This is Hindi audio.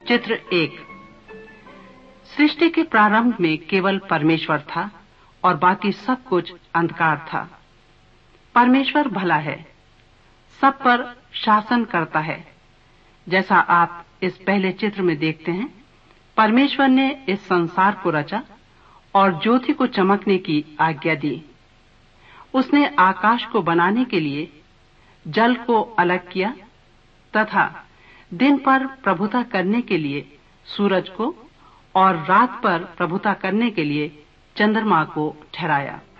चित्र 1। सृष्टि के प्रारंभ में केवल परमेश्वर था और बाकी सब कुछ अंधकार था। परमेश्वर भला है, सब पर शासन करता है। जैसा आप इस पहले चित्र में देखते हैं, परमेश्वर ने इस संसार को रचा और ज्योति को चमकने की आज्ञा दी। उसने आकाश को बनाने के लिए जल को अलग किया तथा दिन पर प्रभुता करने के लिए सूरज को और रात पर प्रभुता करने के लिए चंद्रमा को ठहराया।